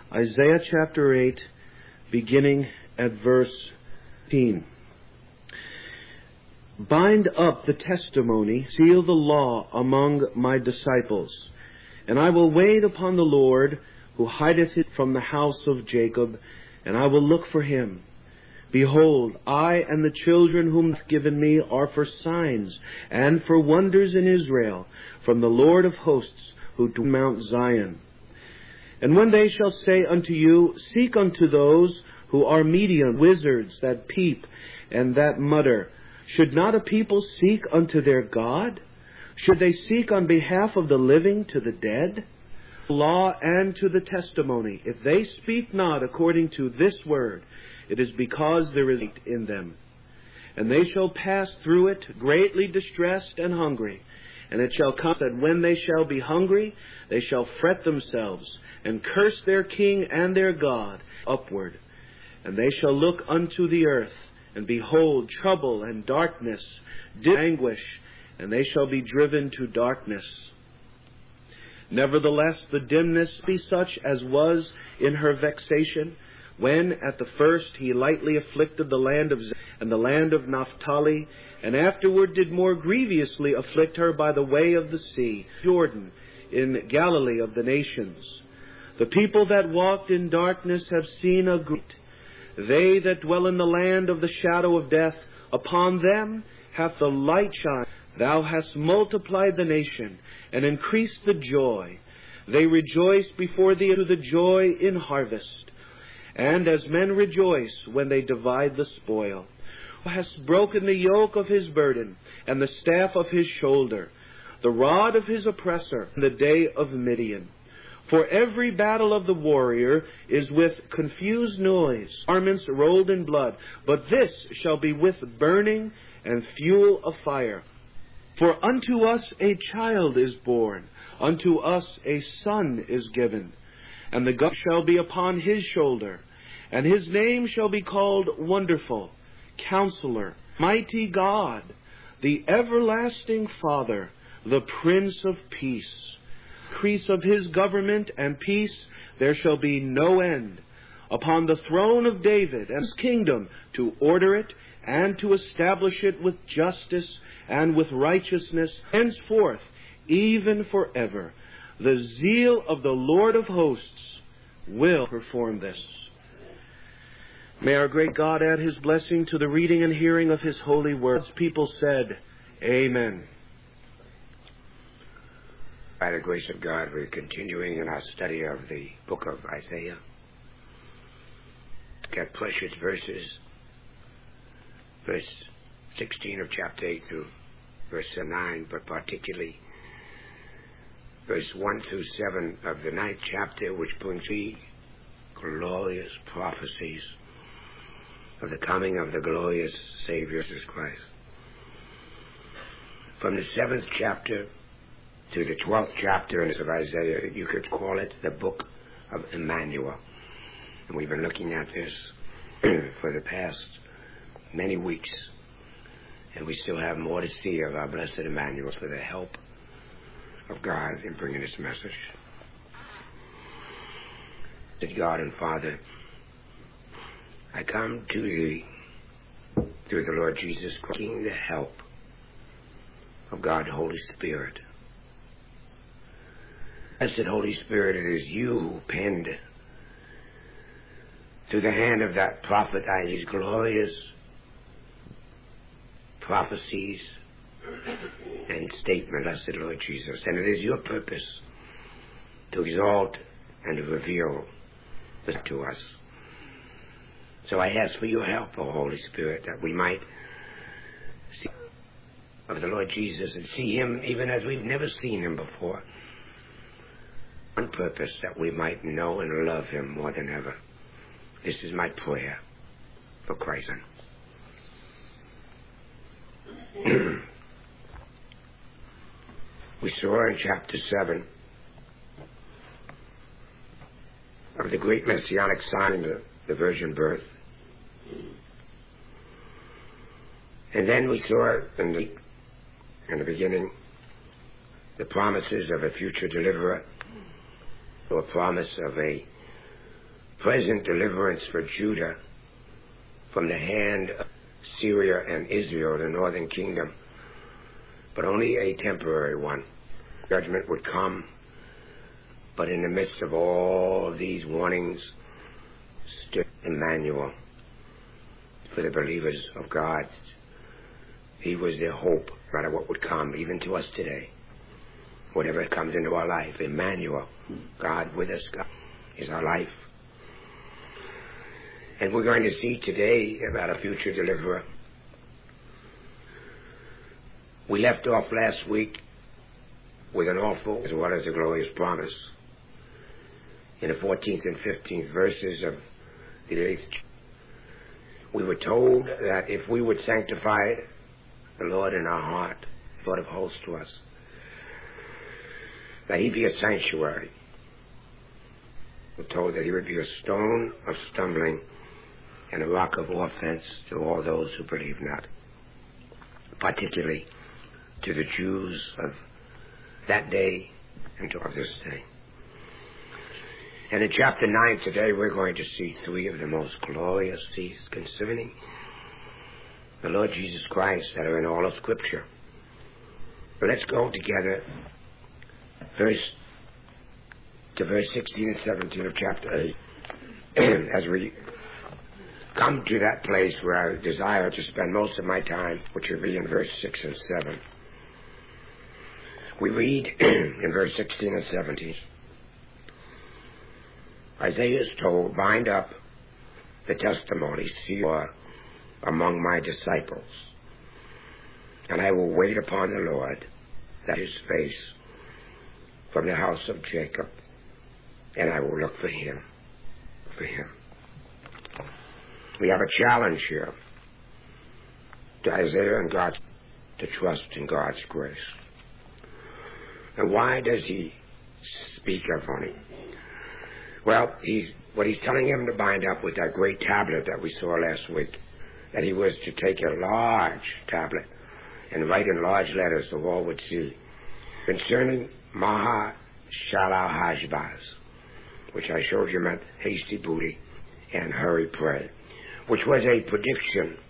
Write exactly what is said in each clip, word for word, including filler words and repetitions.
Isaiah chapter eight, beginning at verse fifteen. Bind up the testimony, seal the law among my disciples, and I will wait upon the Lord, who hideth it from the house of Jacob, and I will look for him. Behold, I and the children whom hath given me are for signs and for wonders in Israel, from the Lord of hosts, who dwelleth in Mount Zion. And when they shall say unto you, Seek unto those who are medium, wizards that peep and that mutter, should not a people seek unto their God? Should they seek on behalf of the living to the dead? Law and to the testimony, if they speak not according to this word, it is because there is light in them. And they shall pass through it greatly distressed and hungry. And it shall come that when they shall be hungry, they shall fret themselves, and curse their king and their God upward. And they shall look unto the earth, and behold trouble and darkness, anguish, and they shall be driven to darkness. Nevertheless, the dimness be such as was in her vexation, when at the first he lightly afflicted the land of Zebulun and the land of Naphtali, and afterward did more grievously afflict her by the way of the sea, Jordan, in Galilee of the nations. The people that walked in darkness have seen a great. They that dwell in the land of the shadow of death, upon them hath the light shined. Thou hast multiplied the nation, and increased the joy. They rejoice before thee to the joy in harvest. And as men rejoice when they divide the spoil. Thou hast broken the yoke of his burden, and the staff of his shoulder, the rod of his oppressor, in the day of Midian. For every battle of the warrior is with confused noise, garments rolled in blood, but this shall be with burning and fuel of fire. For unto us a child is born, unto us a son is given, and the government shall be upon his shoulder, and his name shall be called Wonderful, Counselor, Mighty God, the Everlasting Father, the Prince of Peace. Increase of his government and peace there shall be no end, upon the throne of David and his kingdom, to order it and to establish it with justice and with righteousness henceforth, even forever. The zeal of the Lord of hosts will perform this. May our great God add his blessing to the reading and hearing of his holy words. People said, Amen. By the grace of God, we're continuing in our study of the book of Isaiah. Got precious verses, verse sixteen of chapter eight through verse nine, but particularly verse one through seven of the ninth chapter, which brings three glorious prophecies of the coming of the glorious Savior, Jesus Christ. From the seventh chapter to the twelfth chapter of Isaiah, you could call it the book of Emmanuel. And we've been looking at this for the past many weeks. And we still have more to see of our blessed Emmanuel for the help of God in bringing this message. That God and Father, I come to thee through the Lord Jesus Christ, seeking the help of God, the Holy Spirit. Blessed Holy Spirit, it is you who penned through the hand of that prophet these glorious prophecies and statement, blessed Lord Jesus. And it is your purpose to exalt and to reveal this to us. So I ask for your help, O Holy Spirit, that we might see of the Lord Jesus and see him even as we've never seen him before, on purpose that we might know and love him more than ever. This is my prayer for Christ. We saw in chapter seven of the great messianic sign, the, the virgin birth. And then we saw in the, in the beginning the promises of a future deliverer, or a promise of a present deliverance for Judah from the hand of Syria and Israel, the northern kingdom, but only a temporary one. Judgment would come, but in the midst of all these warnings stood Emmanuel for the believers of God. He was their hope, no matter what would come, even to us today. Whatever comes into our life, Emmanuel, God with us, God is our life. And we're going to see today about a future deliverer. We left off last week with an awful as well as a glorious promise in the fourteenth and fifteenth verses of the eighth. We were told that if we would sanctify the Lord in our heart, Lord of hosts to us, that he be a sanctuary. We're told that he would be a stone of stumbling and a rock of offense to all those who believe not, particularly to the Jews of that day and to this day. And in chapter nine today, we're going to see three of the most glorious things concerning the Lord Jesus Christ that are in all of Scripture. But let's go together verse to verse sixteen and seventeen of chapter eight. As we come to that place where I desire to spend most of my time, which will be in verse six and seven. We read in verse sixteen and seventeen, Isaiah is told, bind up the testimony, seal among my disciples, and I will wait upon the Lord, that his face from the house of Jacob, and I will look for him, for him. We have a challenge here to Isaiah and God to trust in God's grace. And why does he speak of it? Well, he's, what he's telling him to bind up with that great tablet that we saw last week, that he was to take a large tablet and write in large letters so all would see, concerning Maha Shalal Hashbaz, which I showed you meant hasty booty and hurry pray, which was a prediction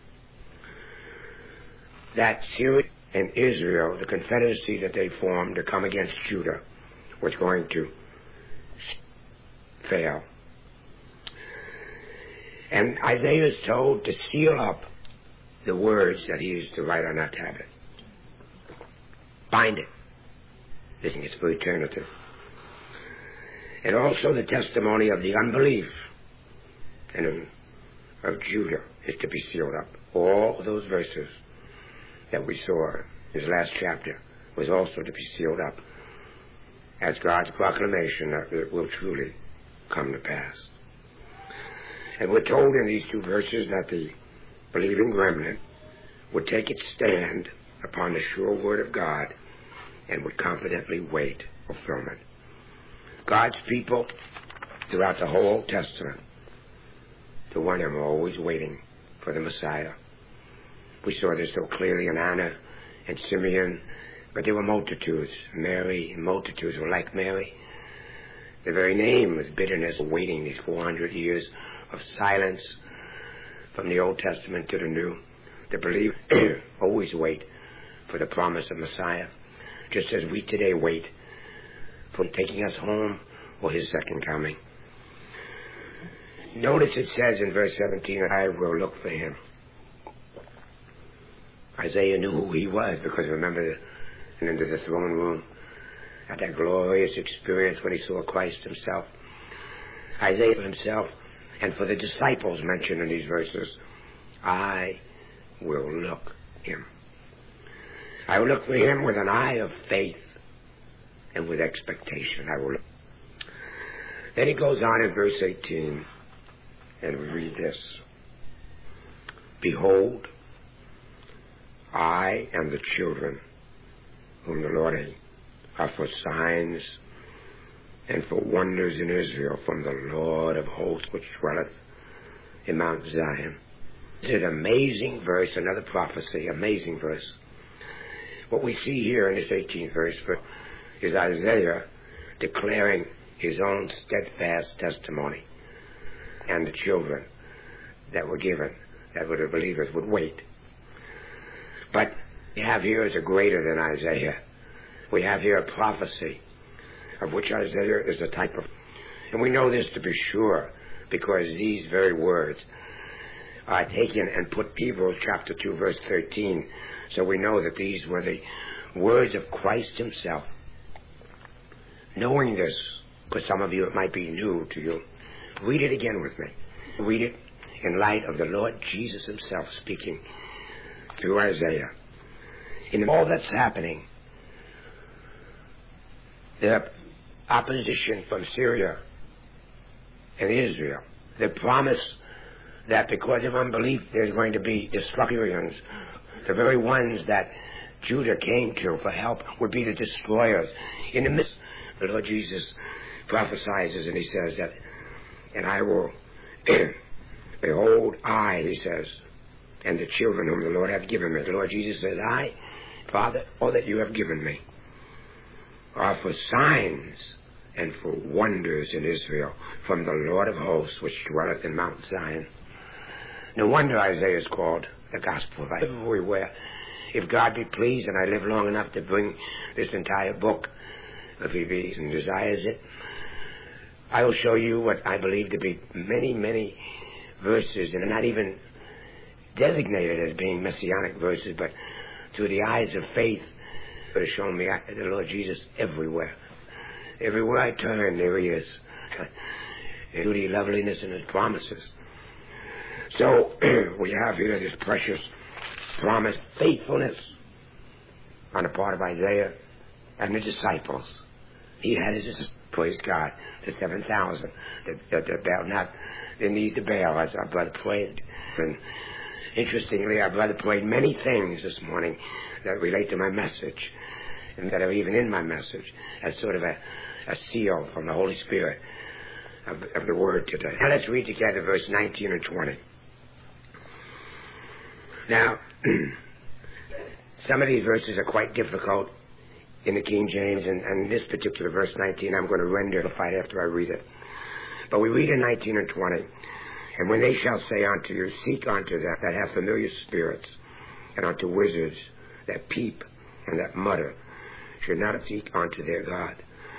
that Syria and Israel, the confederacy that they formed to come against Judah, was going to fail. And Isaiah is told to seal up the words that he is to write on that tablet. Bind it. Listen, it's for eternity. And also the testimony of the unbelief and of Judah is to be sealed up. All those verses that we saw in his last chapter was also to be sealed up as God's proclamation that it will truly come to pass. And we're told in these two verses that the believing remnant would take its stand upon the sure word of God and would confidently wait fulfillment. God's people throughout the whole Old Testament, the one of them, are always waiting for the Messiah. We saw this so clearly in Anna and Simeon, but there were multitudes. Mary, multitudes were like Mary. The very name was bitterness, waiting these four hundred years of silence from the Old Testament to the New. The believers always wait for the promise of Messiah, just as we today wait for taking us home or his second coming. Notice it says in verse seventeen, I will look for him. Isaiah knew who he was, because remember, and into the throne room, at that glorious experience when he saw Christ himself. Isaiah himself, and for the disciples mentioned in these verses, I will look him. I will look for him with an eye of faith and with expectation. I will look. Then he goes on in verse eighteen, and we read this. Behold, I and the children whom the Lord are for signs and for wonders in Israel from the Lord of hosts which dwelleth in Mount Zion. It's an amazing verse, another prophecy, amazing verse. What we see here in this eighteenth verse is Isaiah declaring his own steadfast testimony and the children that were given, that were the believers, would wait. But we have here is a greater than Isaiah. We have here a prophecy of which Isaiah is a type of. And we know this to be sure because these very words are taken and put Hebrews chapter two verse thirteen. So we know that these were the words of Christ himself. Knowing this, because some of you it might be new to you, read it again with me. Read it in light of the Lord Jesus himself speaking through Isaiah. In all that's happening, the opposition from Syria and Israel, the promise that because of unbelief there's going to be destructions, the very ones that Judah came to for help would be the destroyers. In the midst, the Lord Jesus prophesies and he says that, and I will, behold, I, he says, and the children whom the Lord hath given me. The Lord Jesus says, I, Father, all that you have given me are for signs and for wonders in Israel from the Lord of hosts, which dwelleth in Mount Zion. No wonder Isaiah is called the gospel of Isaiah. Everywhere. If God be pleased and I live long enough to bring this entire book, if he be and desires it, I will show you what I believe to be many, many verses, and not even designated as being messianic verses, but through the eyes of faith that has shown me the Lord Jesus everywhere. Everywhere I turn, there he is. In beauty, loveliness, and his promises. So we have here this precious promise, faithfulness on the part of Isaiah and the disciples. He had his, praise God, the seven thousand that, that, that bowed not their knees to Baal, as our brother prayed. And interestingly, our brother prayed many things this morning that relate to my message and that are even in my message as sort of a, a seal from the Holy Spirit of, of the Word today. Now let's read together verse nineteen and twenty. Now, some of these verses are quite difficult in the King James, and, and this particular verse nineteen I'm going to render the fight after I read it. But we read in nineteen and twenty, and when they shall say unto you, seek unto them that have familiar spirits, and unto wizards that peep and that mutter, should not seek unto their God.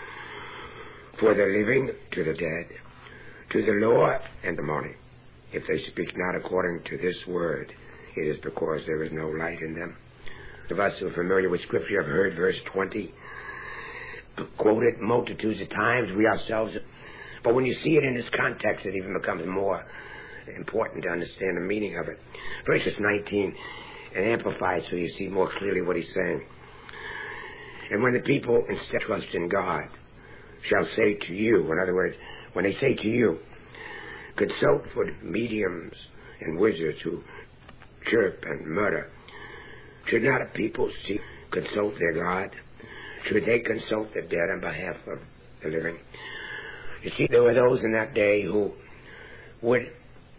For the living to the dead, to the law and the money, if they speak not according to this word, it is because there is no light in them. Those of us who are familiar with Scripture have heard verse twenty quoted multitudes of times, we ourselves. But when you see it in this context, it even becomes more important to understand the meaning of it. Verse nineteen, and amplifies so you see more clearly what he's saying. And when the people instead trust in God shall say to you, in other words, when they say to you, consult for mediums and wizards who chirp and murder, should not a people seek consult their God? Should they consult the dead on behalf of the living? You see, there were those in that day who would,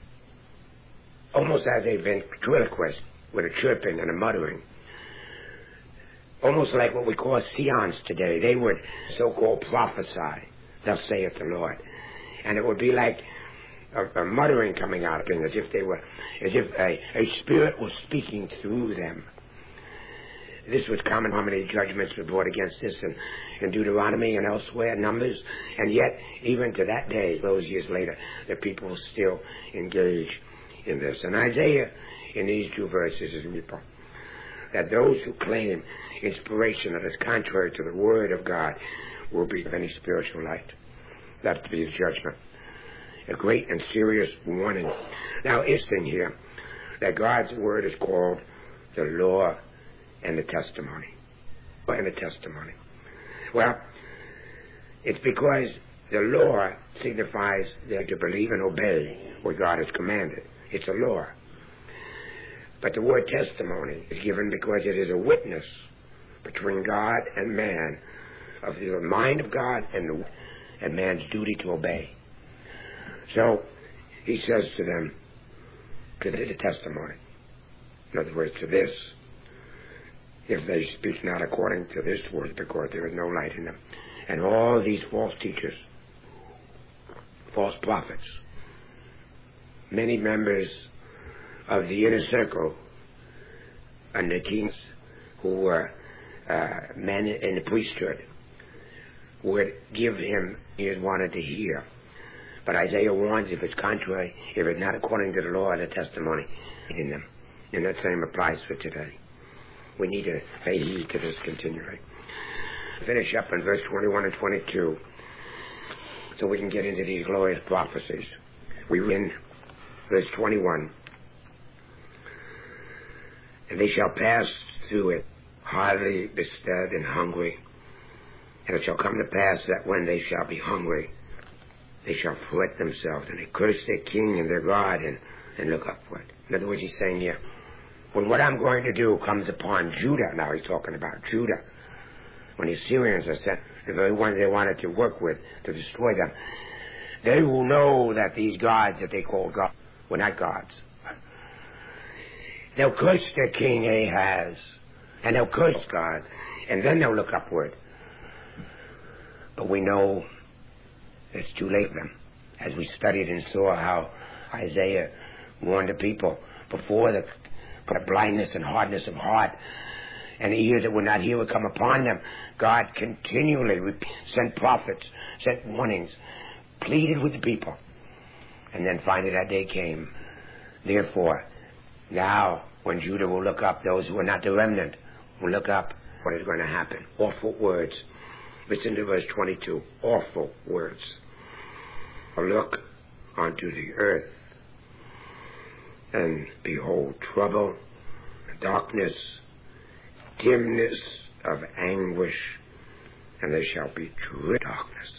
almost as a ventriloquist, with a chirping and a muttering, almost like what we call seance today, they would so-called prophesy, thus saith the Lord. And it would be like a, a muttering coming out of them, as if they were, as if a, a spirit was speaking through them. This was common. How many judgments were brought against this in, in Deuteronomy and elsewhere, Numbers, and yet, even to that day, those years later, the people still engage in this. And Isaiah, in these two verses, is people that those who claim inspiration that is contrary to the Word of God will be of any spiritual light. That's to be the judgment. A great and serious warning. Now, interesting here that God's Word is called the law and the testimony. And the testimony. Well, it's because the law signifies that to believe and obey what God has commanded. It's a law. But the word testimony is given because it is a witness between God and man of the mind of God and, the, and man's duty to obey. So he says to them, to the testimony. In other words, to this, if they speak not according to this word, because there is no light in them. And all these false teachers, false prophets, many members of the inner circle and the kings who were uh, men in the priesthood would give him he had wanted to hear. But Isaiah warns if it's contrary, if it's not according to the law and the testimony in them. And that same applies for today. We need to pay heed to this continually. Finish up in verse twenty-one and twenty-two so we can get into these glorious prophecies. We read in verse twenty-one. And they shall pass through it, hardly bestead and hungry. And it shall come to pass that when they shall be hungry, they shall fret themselves, and they curse their king and their God, and, and look upward. In other words, he's saying here, when what I'm going to do comes upon Judah, now he's talking about Judah, when the Assyrians are sent, the very ones they wanted to work with to destroy them, they will know that these gods that they call God were not gods. They'll curse their king Ahaz, and they'll curse God, and then they'll look upward. But we know it's too late for them. As we studied and saw how Isaiah warned the people before the, the blindness and hardness of heart and the ears that would not hear would come upon them, God continually sent prophets, sent warnings, pleaded with the people. And then finally that day came. Therefore, now when Judah will look up, those who are not the remnant will look up, what is going to happen? Awful words. Listen to verse twenty-two. Awful words. Look unto the earth, and behold trouble, darkness, dimness of anguish, and there shall be true darkness.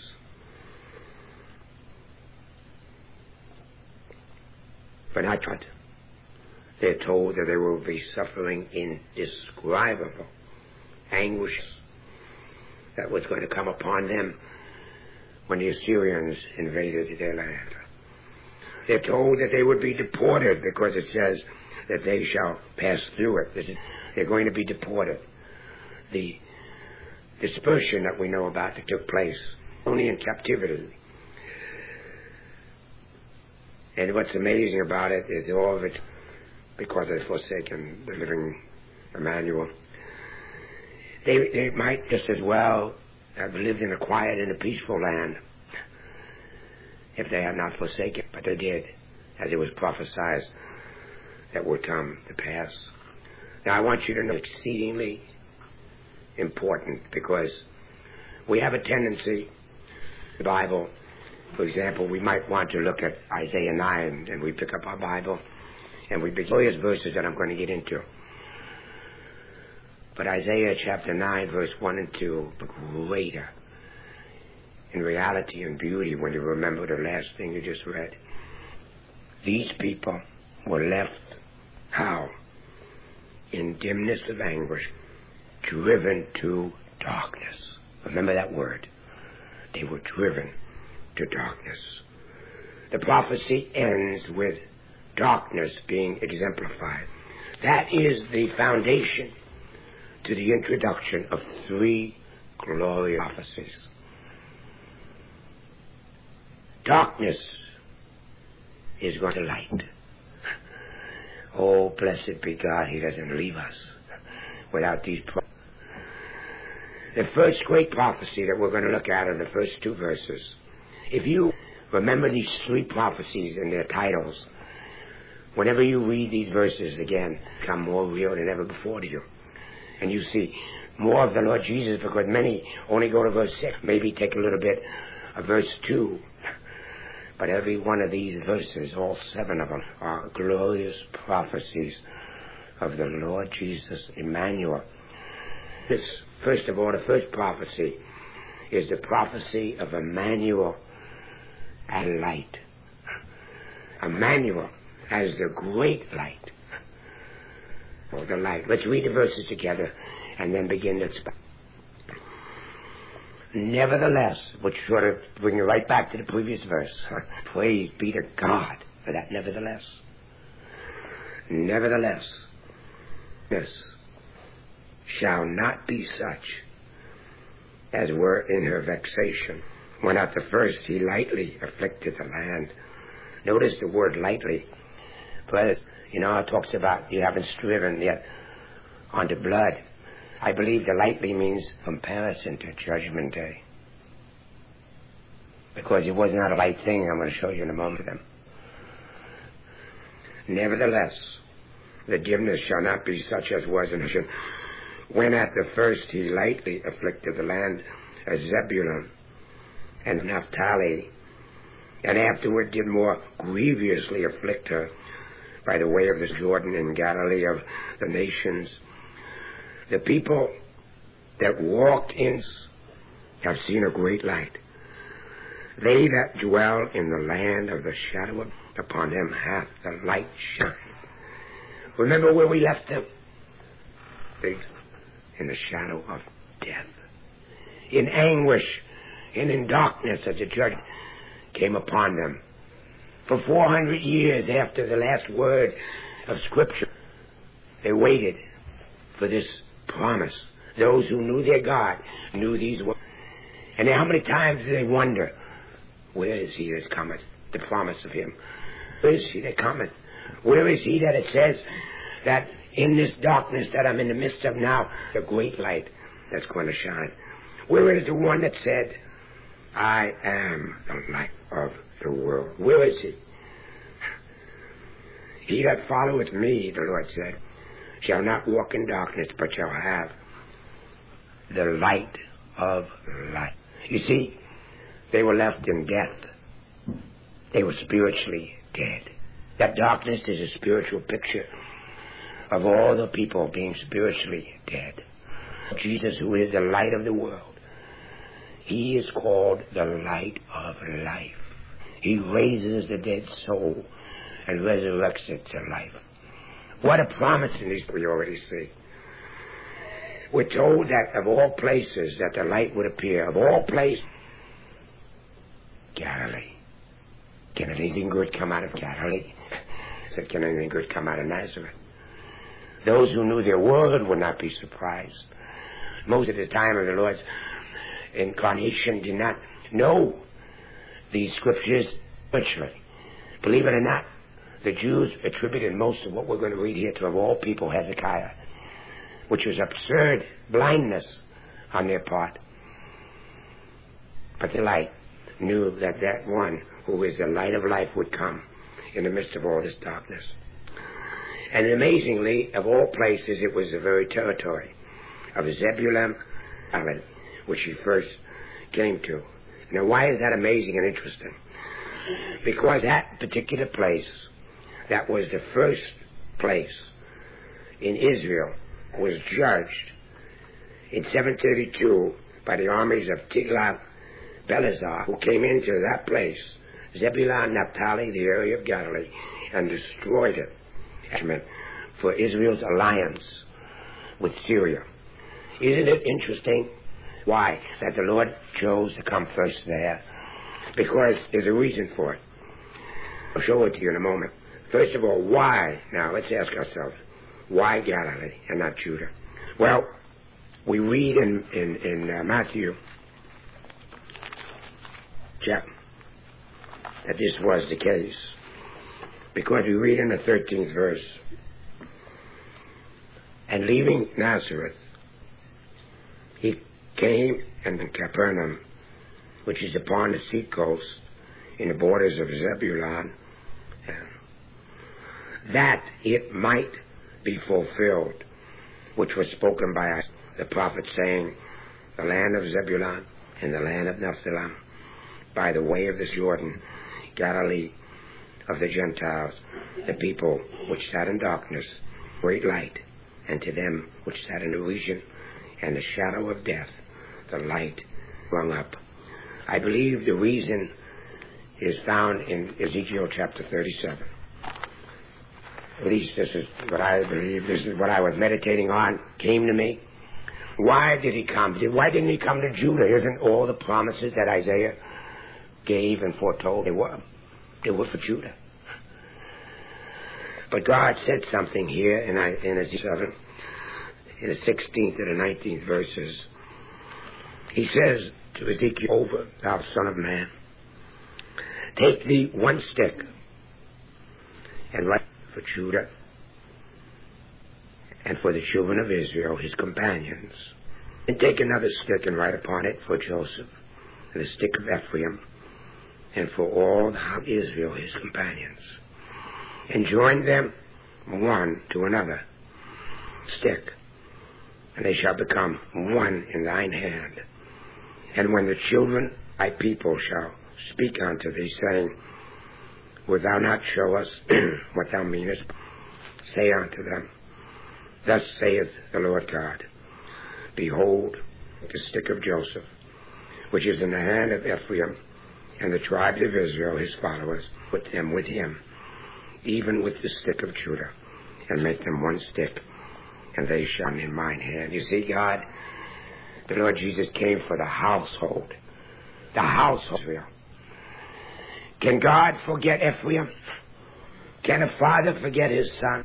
But not what? They're told that there will be suffering indescribable, anguish that was going to come upon them when the Assyrians invaded their land. They're told that they would be deported because it says that they shall pass through it. This is, they're going to be deported. The dispersion that we know about that took place only in captivity. And what's amazing about it is all of it, because they've forsaken the living Emmanuel, they, they might just as well have lived in a quiet and a peaceful land if they had not forsaken, but they did, as it was prophesied that would come to pass. Now I want you to know exceedingly important, because we have a tendency, the Bible, for example, we might want to look at Isaiah nine, and we pick up our Bible and we begin various verses that I'm going to get into. But Isaiah chapter nine, verse one and two, greater in reality and beauty when you remember the last thing you just read. These people were left, how? In dimness of anguish, driven to darkness. Remember that word. They were driven to darkness. The prophecy ends with darkness being exemplified. That is the foundation to the introduction of three glorious prophecies. Darkness is going to light. Oh, blessed be God, He doesn't leave us without these prophecies. The first great prophecy that we're going to look at are the first two verses. If you remember these three prophecies and their titles, whenever you read these verses again, become more real than ever before to you. And you see more of the Lord Jesus, because many only go to verse six, maybe take a little bit of verse two. But every one of these verses, all seven of them, are glorious prophecies of the Lord Jesus, Emmanuel. This, first of all, the first prophecy is the prophecy of Emmanuel and light. Emmanuel as the great light. Or the light. Let's read the verses together and then begin to expound. Nevertheless, which sort of bring you right back to the previous verse. Praise be to God for that nevertheless. Nevertheless, this shall not be such as were in her vexation, when at the first he lightly afflicted the land, Notice the word lightly. But, you know, it talks about you haven't striven yet unto blood. I believe the lightly means comparison to Judgment Day. Because it was not a light thing. I'm going to show you in a moment of them. Nevertheless, the dimness shall not be such as was in Hashem, when at the first he lightly afflicted the land of Zebulun and Naphtali, and afterward did more grievously afflict her by the way of the Jordan in Galilee of the nations. The people that walked in have seen a great light. They that dwell in the land of the shadow, upon them hath the light shine. Remember where we left them? They, in the shadow of death, in anguish, and in darkness as the judge came upon them. For four hundred years after the last word of Scripture, they waited for this promise. Those who knew their God knew these words. And how many times do they wonder, where is he that cometh? The promise of him. Where is he that cometh? Where is he that it says that in this darkness that I'm in the midst of now, the great light that's going to shine? Where is the one that said, I am the light of the world? Where is he? He that followeth me, the Lord said, shall not walk in darkness, but shall have the light of life. You see, they were left in death. They were spiritually dead. That darkness is a spiritual picture of all the people being spiritually dead. Jesus, who is the light of the world, he is called the light of life. He raises the dead soul and resurrects it to life. What a promise in these we already see. We're told that of all places that the light would appear. Of all places, Galilee. Can anything good come out of Galilee? I said, can anything good come out of Nazareth? Those who knew their word would not be surprised. Most of the time of the Lord's incarnation did not know these scriptures virtually. Believe it or not, the Jews attributed most of what we're going to read here to, of all people, Hezekiah, which was absurd blindness on their part. But the light knew that that one who is the light of life would come in the midst of all this darkness. And amazingly, of all places, it was the very territory of Zebulun, which he first came to. Now, why is that amazing and interesting? Because that particular place, that was the first place in Israel, was judged in seven thirty-two by the armies of Tiglath-Pileser, who came into that place, Zebulun, Naphtali, the area of Galilee, and destroyed it for Israel's alliance with Syria. Isn't it interesting why that the Lord chose to come first there? Because there's a reason for it. I'll show it to you in a moment. First of all, why? Now, let's ask ourselves, why Galilee and not Judah? Well, we read in, in, in uh, Matthew chapter that this was the case. Because we read in the thirteenth verse, and leaving Nazareth, he came in Capernaum, which is upon the sea coast, in the borders of Zebulun, that it might be fulfilled, which was spoken by the prophet, saying, the land of Zebulun and the land of Naphtali, by the way of this Jordan, Galilee of the Gentiles, the people which sat in darkness, great light, and to them which sat in the region and the shadow of death, the light sprung up. I believe the reason is found in Ezekiel chapter thirty-seven. At least this is what I believe, this is what I was meditating on, came to me. Why did he come? Why didn't he come to Judah? Isn't all the promises that Isaiah gave and foretold, they were, they were for Judah? But God said something here in, in Ezekiel seven, in the sixteenth and the nineteenth verses. He says to Ezekiel, over, thou son of man, take thee one stick and right for Judah, and for the children of Israel, his companions. And take another stick and write upon it for Joseph, and the stick of Ephraim, and for all the house of Israel, his companions. And join them one to another stick, and they shall become one in thine hand. And when the children thy people shall speak unto thee, saying, Wilt thou not show us what thou meanest? Say unto them, Thus saith the Lord God, Behold, the stick of Joseph, which is in the hand of Ephraim, and the tribes of Israel, his followers, put them with him, even with the stick of Judah, and make them one stick, and they shall be in mine hand. You see, God, the Lord Jesus came for the household, the household of Israel. Can God forget Ephraim? Can a father forget his son?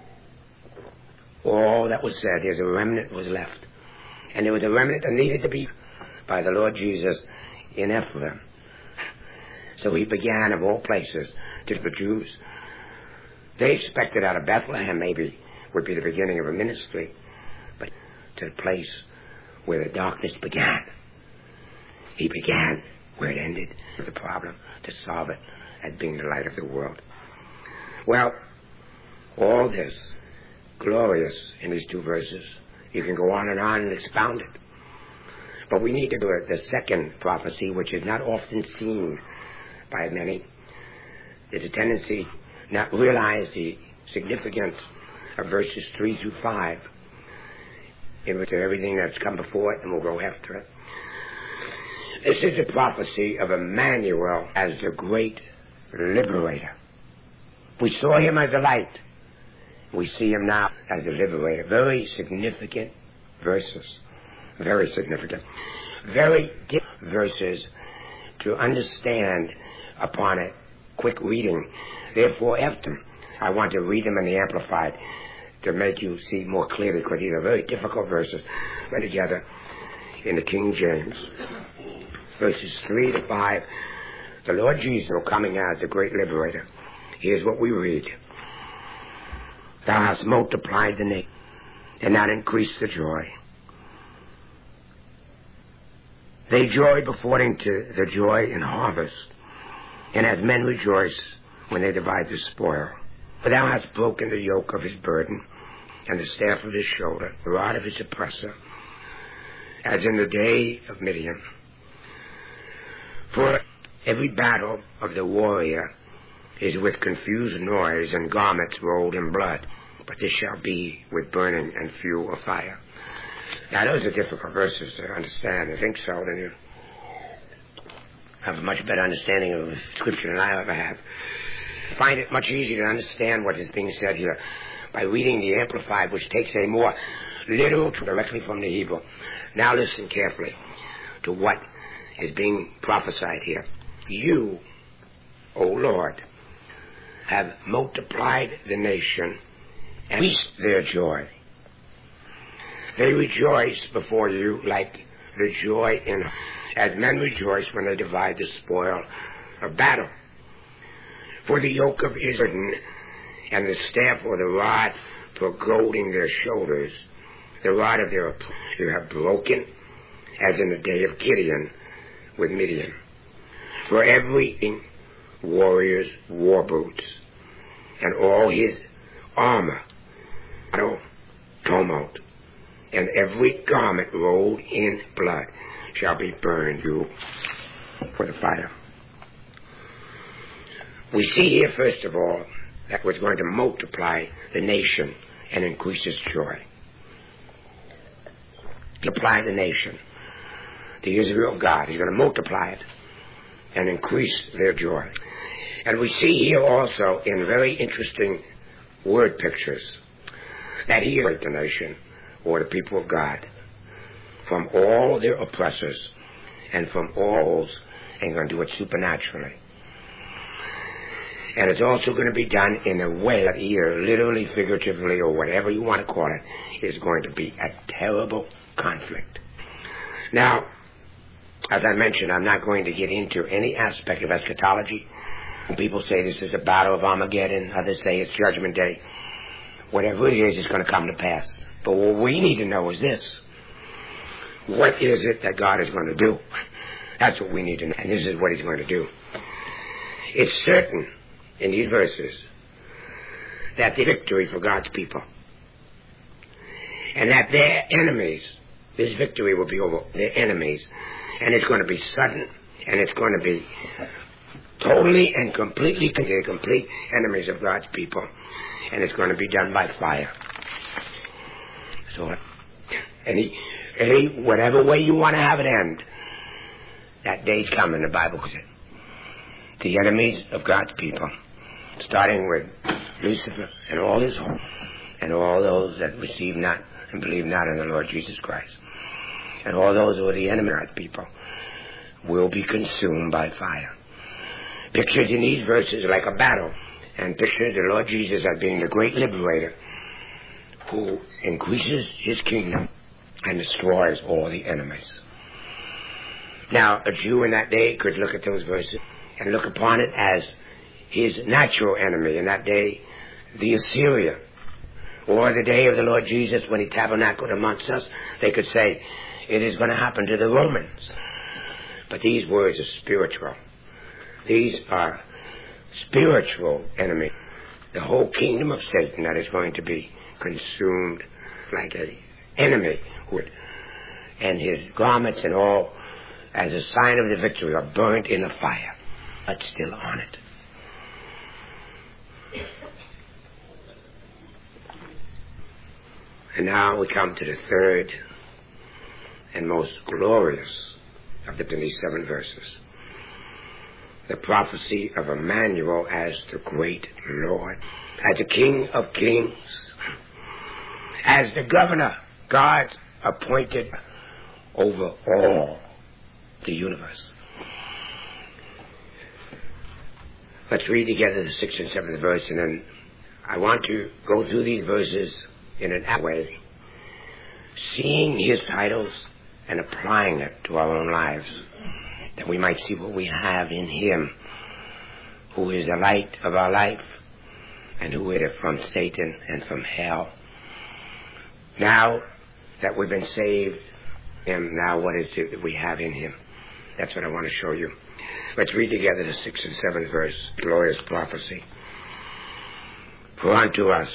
All that was said, there's a remnant was left. And there was a remnant that needed to be by the Lord Jesus in Ephraim. So he began, of all places, to the Jews. They expected out of Bethlehem maybe would be the beginning of a ministry, but to the place where the darkness began. He began where it ended, the problem, to solve it as being the light of the world. Well, all this, glorious in these two verses. You can go on and on and expound it. But we need to do it, the second prophecy, which is not often seen by many. There's a tendency not to realize the significance of verses three through five, in which everything that's come before it, and we'll go after it. This is the prophecy of Emmanuel as the great liberator. We saw him as a light. We see him now as the liberator. Very significant verses. Very significant. Very deep verses to understand upon it. Quick reading. Therefore, after I want to read them in the Amplified to make you see more clearly, because these are very difficult verses read together in the King James. Verses three to five. The Lord Jesus coming as the great liberator. Here's what we read. Thou hast multiplied the nation, and not increased the joy. They joy according to the joy in harvest, and as men rejoice when they divide the spoil. For thou hast broken the yoke of his burden, and the staff of his shoulder, the rod of his oppressor, as in the day of Midian. For every battle of the warrior is with confused noise and garments rolled in blood, but this shall be with burning and fuel of fire. Now, those are difficult verses to understand. I think so, then you have a much better understanding of Scripture than I ever have. I find it much easier to understand what is being said here by reading the Amplified, which takes a more literal directly from the Hebrew. Now listen carefully to what is being prophesied here. You, O Lord, have multiplied the nation and increased their joy. They rejoice before you like the joy in, as men rejoice when they divide the spoil of battle. For the yoke of Israel and the staff or the rod for goading their shoulders, the rod of their you have broken, as in the day of Gideon with Midian. For every warrior's war boots and all his armor, battle, tumult, and every garment rolled in blood shall be burned you for the fire. We see here, first of all, that was going to multiply the nation and increase its joy. Multiply the nation. The Israel of God. He's going to multiply it and increase their joy. And we see here also in very interesting word pictures that he will break the nation or the people of God from all their oppressors and from all, and he's going to do it supernaturally. And it's also going to be done in a way that either literally, figuratively, or whatever you want to call it, is going to be a terrible conflict. Now, as I mentioned, I'm not going to get into any aspect of eschatology And people say this is a battle of Armageddon. Others say it's Judgment Day. Whatever it is, it's going to come to pass. But what we need to know is this. What is it that God is going to do? That's what we need to know. And this is what he's going to do. It's certain in these verses that the victory for God's people. And that their enemies, this victory will be over their enemies. And it's going to be sudden. And it's going to be totally and completely the complete enemies of God's people. And it's going to be done by fire. So, any, any, whatever way you want to have it end, that day's coming, the Bible says. The enemies of God's people, starting with Lucifer and all his hosts, and all those that receive not and believe not in the Lord Jesus Christ, and all those who are the enemy of God's people, will be consumed by fire. Pictured in these verses like a battle, and pictures the Lord Jesus as being the great liberator who increases his kingdom and destroys all the enemies. Now, a Jew in that day could look at those verses and look upon it as his natural enemy in that day, the Assyria, or the day of the Lord Jesus when he tabernacled amongst us. They could say it is going to happen to the Romans. But these words are spiritual. These are spiritual enemies. The whole kingdom of Satan that is going to be consumed like an enemy would. And his garments and all, as a sign of the victory, are burnt in the fire, but still on it. And now we come to the third and most glorious of the twenty-seven verses. The prophecy of Emmanuel as the great Lord, as the King of Kings, as the governor, God appointed over all the universe. Let's read together the sixth and seventh verse, and then I want to go through these verses in an way, seeing his titles and applying it to our own lives, that we might see what we have in him, who is the light of our life, and who is from Satan and from hell. Now that we've been saved, and now what is it that we have in him? That's what I want to show you. Let's read together the sixth and seventh verse, glorious prophecy. For unto us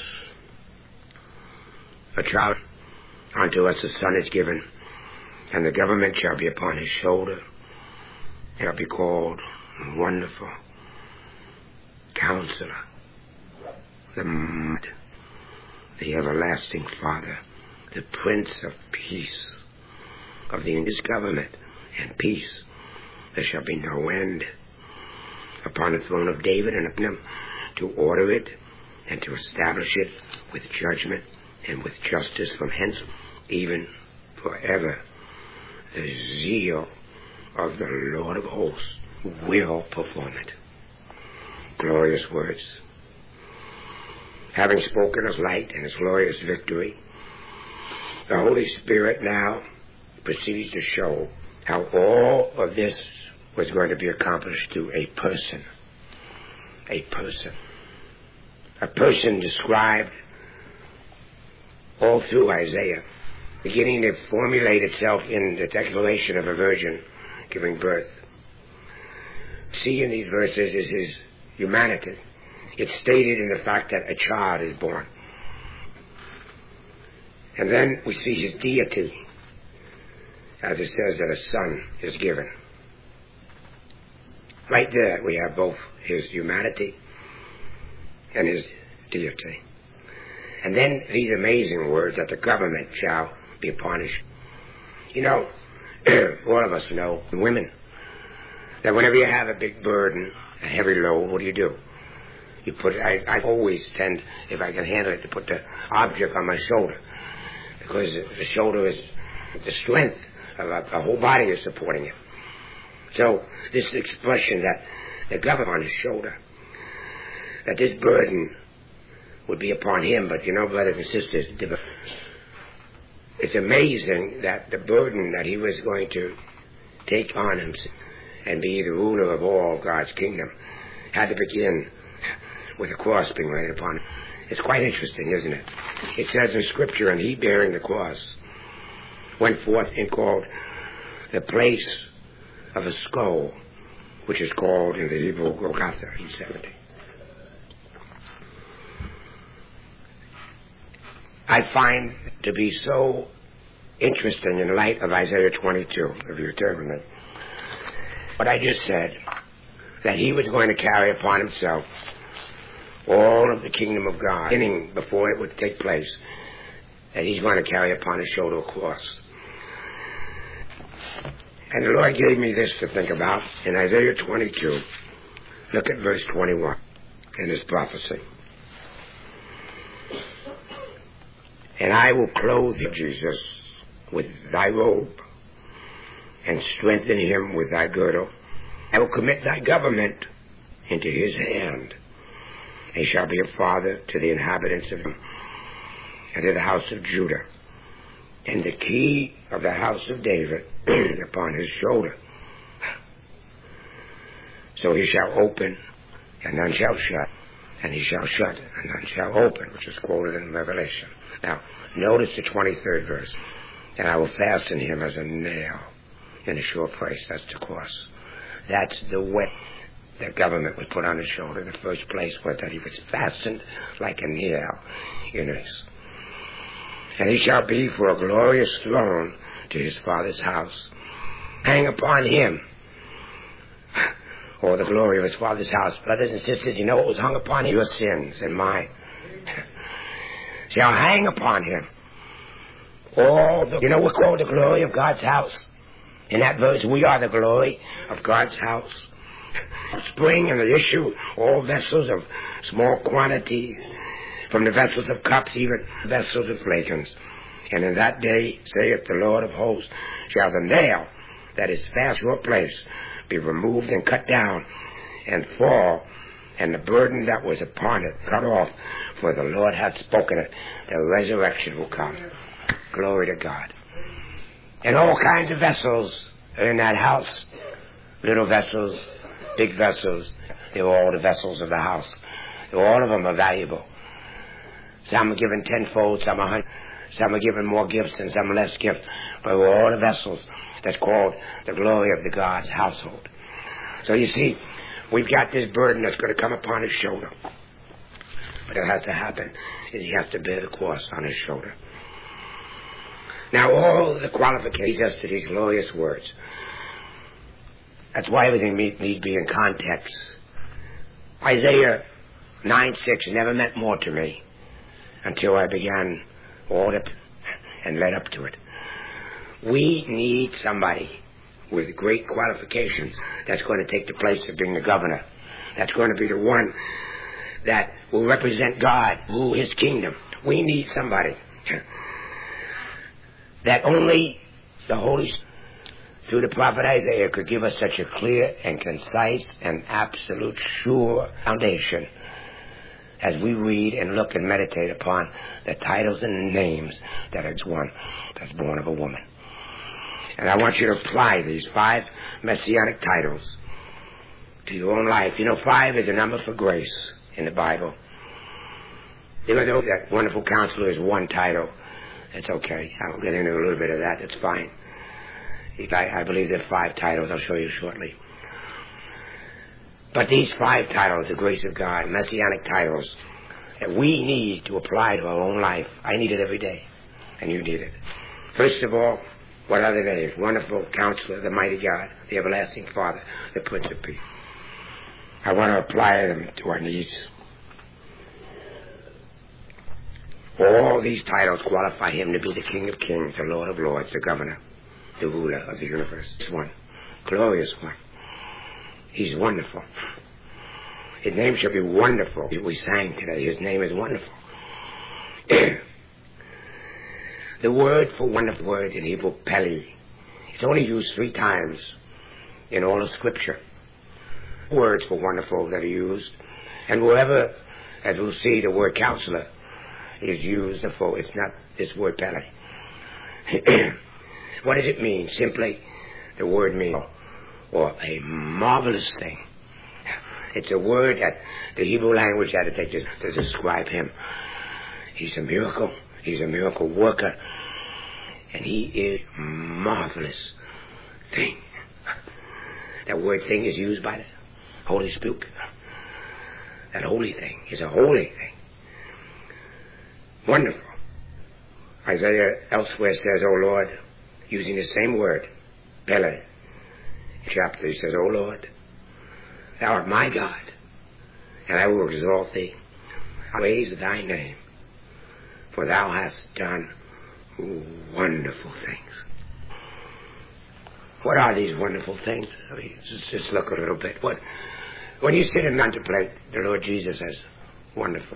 a child, unto us a son is given, and the government shall be upon his shoulder. It shall be called Wonderful Counselor, the Mighty, the Everlasting Father, the Prince of Peace. Of the His government and peace there shall be no end upon the throne of David and upon him, to order it and to establish it with judgment and with justice from hence even forever. The zeal of the Lord of hosts will perform it. Glorious words. Having spoken of light and his glorious victory, the Holy Spirit now proceeds to show how all of this was going to be accomplished through a person. A person. A person described all through Isaiah, beginning to formulate itself in the declaration of a virgin giving birth. See in these verses is his humanity. It's stated in the fact that a child is born. And then we see his deity, as it says that a son is given. Right there we have both his humanity and his deity. And then these amazing words that the government shall be punished. You know, all of us know, women, that whenever you have a big burden, a heavy load, what do you do? You put, I, I always tend, if I can handle it, to put the object on my shoulder. Because the shoulder is the strength of a, the whole body is supporting it. So this expression that the government on his shoulder, that this burden would be upon him. But you know, brothers and sisters, it's amazing that the burden that he was going to take on him and be the ruler of all God's kingdom had to begin with a cross being laid upon him. It's quite interesting, isn't it? It says in Scripture, and he bearing the cross went forth and called the place of a skull, which is called in the Hebrew Golgotha, eight seventy. I find to be so interesting in light of Isaiah twenty-two, if you turn with me. What I just said, that he was going to carry upon himself all of the kingdom of God, beginning before it would take place, that he's going to carry upon his shoulder a cross. And the Lord gave me this to think about in Isaiah twenty-two. Look at verse twenty-one in his prophecy. And I will clothe you, Jesus, with thy robe, and strengthen him with thy girdle. I will commit thy government into his hand. He shall be a father to the inhabitants of him, and to the house of Judah, and the key of the house of David upon his shoulder. So he shall open, and none shall shut, and he shall shut, and none shall open, which is quoted in Revelation. Now, notice the twenty-third verse. And I will fasten him as a nail in a sure place. That's the cross. That's the way the government was put on his shoulder. The first place was that he was fastened like a nail in us. And he shall be for a glorious throne to his father's house. Hang upon him, or the glory of his father's house. Brothers and sisters, you know what was hung upon him? Your sins and mine. Shall hang upon him all the, you know, we're called the glory of God's house. In that verse, we are the glory of God's house. Spring and the issue, all vessels of small quantities, from the vessels of cups, even vessels of flagons. And in that day, saith the Lord of hosts, shall the nail that is fast your place be removed and cut down and fall, and the burden that was upon it cut off, for the Lord hath spoken it. The resurrection will come. Glory to God. And all kinds of vessels are in that house. Little vessels, big vessels. They're all the vessels of the house. All of them are valuable. Some are given tenfold, some are hundred, some are given more gifts and some less gifts. But we're all the vessels that's called the glory of the God's household. So you see, we've got this burden that's going to come upon his shoulder. But it has to happen. And he has to bear the cross on his shoulder. Now, all the qualifications to these glorious words. That's why everything needs to be in context. Isaiah nine six never meant more to me until I began all it and led up to it. We need somebody with great qualifications that's going to take the place of being the governor. That's going to be the one that will represent God, rule his kingdom. We need somebody that only the Holy Spirit, through the prophet Isaiah, could give us such a clear and concise and absolute sure foundation as we read and look and meditate upon the titles and names that is one that's born of a woman. And I want you to apply these five messianic titles to your own life. You know, five is a number for grace in the Bible. You know that wonderful counselor is one title. It's okay. I'll get into a little bit of that. It's fine. I, I believe there are five titles. I'll show you shortly. But these five titles, the grace of God, messianic titles, that we need to apply to our own life. I need it every day, and you need it. First of all, what are the names? Wonderful Counselor, the Mighty God, the Everlasting Father, the Prince of Peace. I want to apply them to our needs. All these titles qualify him to be the King of Kings, the Lord of Lords, the Governor, the ruler of the universe. This one, glorious one. He's wonderful. His name shall be wonderful. We sang today, his name is wonderful. The word for wonderful word in Hebrew, Peli, it's only used three times in all of Scripture. Words for wonderful that are used. And wherever, as we'll see, the word counselor is used for, it's not this word Peli. What does it mean? Simply, the word means, or a marvelous thing. It's a word that the Hebrew language had to take to, to describe him. He's a miracle. He's a miracle worker. And he is marvelous thing. That word thing is used by the Holy Spirit. That holy thing is a holy thing. Wonderful. Isaiah elsewhere says, O Lord, using the same word, Pele, chapter, he says, O Lord, thou art my God, and I will exalt thee. I praise thy name, for thou hast done wonderful things. What are these wonderful things? I mean, just, just look a little bit. What, when you sit and contemplate the Lord Jesus as wonderful,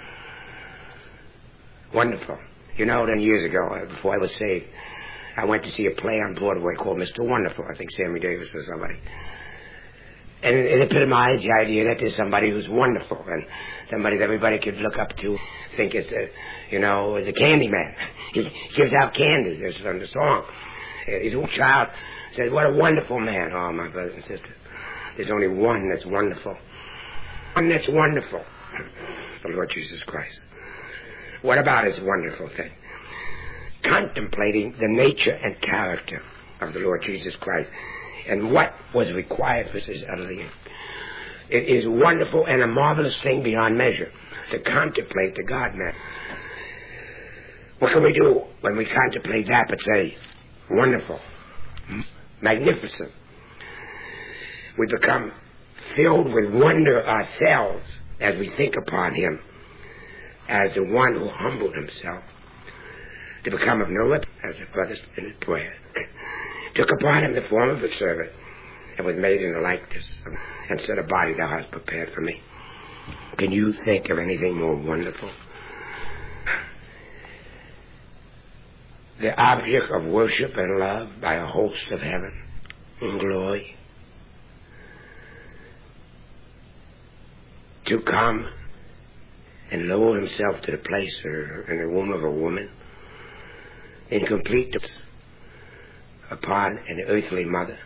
wonderful. You know, ten years ago, before I was saved, I went to see a play on Broadway called Mister Wonderful. I think Sammy Davis or somebody. And it epitomized the idea that there's somebody who's wonderful and somebody that everybody could look up to, think is a, you know, is a candy man. He gives out candy. There's from the song. His little child says, what a wonderful man. Oh, my brothers and sisters, there's only one that's wonderful. One that's wonderful. The Lord Jesus Christ. What about his wonderful thing? Contemplating the nature and character of the Lord Jesus Christ and what was required for his utterly. It is wonderful and a marvelous thing beyond measure to contemplate the God-man. What can we do when we contemplate that but say, wonderful, magnificent? We become filled with wonder ourselves as we think upon him as the one who humbled himself to become of no weapon, as the brothers in his prayer, took upon him the form of a servant, and was made in the likeness, and said, a body thou hast prepared for me. Can you think of anything more wonderful? The object of worship and love by a host of heaven in glory, to come and lower himself to the place in the womb of a woman, in complete depth upon an earthly mother,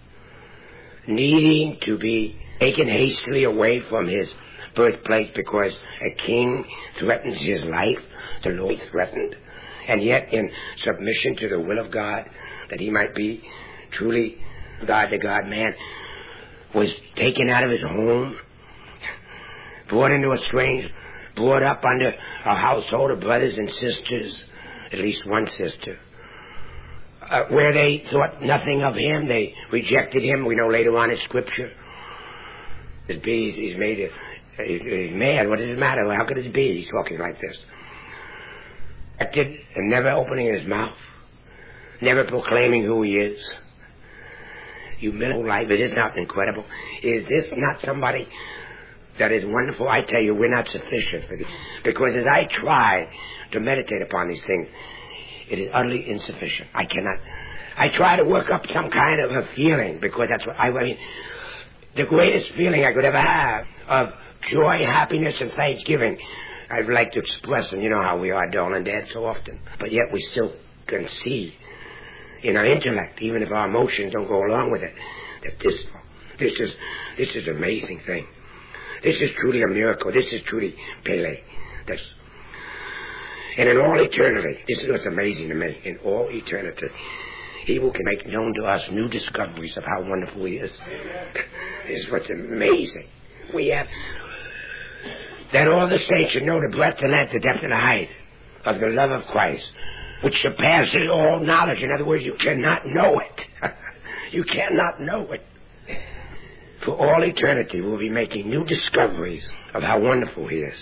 needing to be taken hastily away from his birthplace because a king threatens his life, the Lord threatened, and yet in submission to the will of God, that he might be truly God, the God-man, was taken out of his home, brought into a strange, brought up under a household of brothers and sisters, at least one sister, uh, where they thought nothing of him. They rejected him. We know later on in Scripture, he's, he's made it. He's, he's mad. What does it matter? How could it be? He's talking like this. Rejected and never opening his mouth, never proclaiming who he is. Humility, life. It is not incredible. Is this not somebody that is wonderful? I tell you, we're not sufficient for this. Because as I try to meditate upon these things, it is utterly insufficient. I cannot. I try to work up some kind of a feeling, because that's what I, I mean, the greatest feeling I could ever have of joy, happiness, and thanksgiving, I'd like to express, and you know how we are dull and dead so often. But yet we still can see in our intellect, even if our emotions don't go along with it, that this, this is, this is an amazing thing. This is truly a miracle. This is truly Pele. This. And in all eternity, this is what's amazing to me. In all eternity, he will make known to us new discoveries of how wonderful he is. This is what's amazing. We have that all the saints should know the breadth and length, the depth and the height of the love of Christ, which surpasses all knowledge. In other words, you cannot know it. You cannot know it. For all eternity, we'll be making new discoveries of how wonderful he is.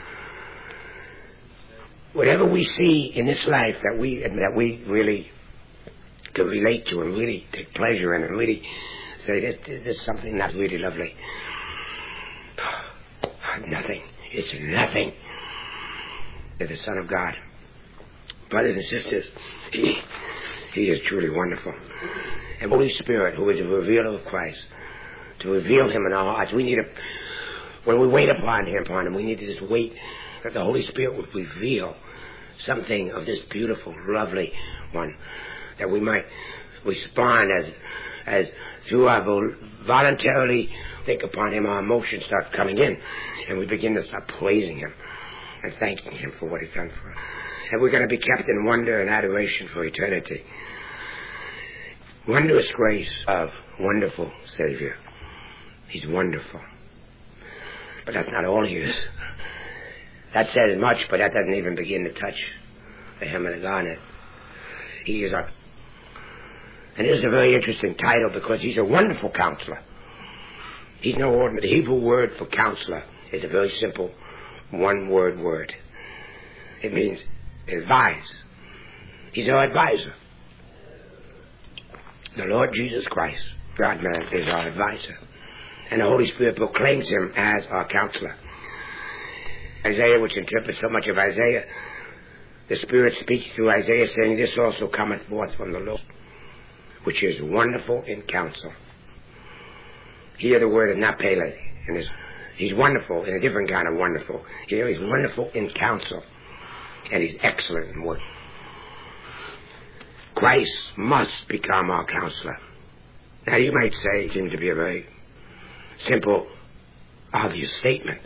Whatever we see in this life that we that we really can relate to and really take pleasure in and really say, this, this is something that's really lovely. Nothing. It's nothing. To the Son of God. Brothers and sisters, he, he is truly wonderful. And Holy Spirit, who is a revealer of Christ, to reveal him in our hearts. We need a, when we wait upon him, upon him, we need to just wait that the Holy Spirit would reveal something of this beautiful, lovely one, that we might respond as as through our vol- voluntarily think upon him, our emotions start coming in, and we begin to start praising him and thanking him for what he's done for us. And we're going to be kept in wonder and adoration for eternity. Wondrous grace of wonderful Savior. He's wonderful. But that's not all he is. That says much, but that doesn't even begin to touch the hem of the garment. He is our... And this is a very interesting title because he's a wonderful counselor. He's no ordinary. The Hebrew word for counselor is a very simple one-word word. It means advise. He's our advisor. The Lord Jesus Christ, God-man, is our advisor. And the Holy Spirit proclaims him as our counselor. Isaiah, which interprets so much of Isaiah, the Spirit speaks through Isaiah saying, this also cometh forth from the Lord, which is wonderful in counsel. Here the word is not Pele. And his, he's wonderful in a different kind of wonderful. Here he's wonderful in counsel. And he's excellent in work. Christ must become our counselor. Now you might say it seems to be a very simple, obvious statement.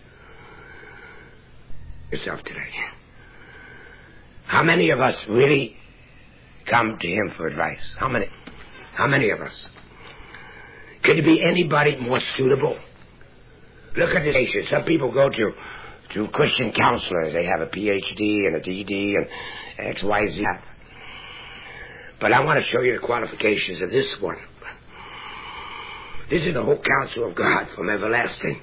Yourself today. How many of us really come to him for advice? How many? How many of us? Could it be anybody more suitable? Look at this nation. Some people go to to Christian counselors. They have a P H D and a D D and X Y Z. But I want to show you the qualifications of this one. This is the whole counsel of God from everlasting.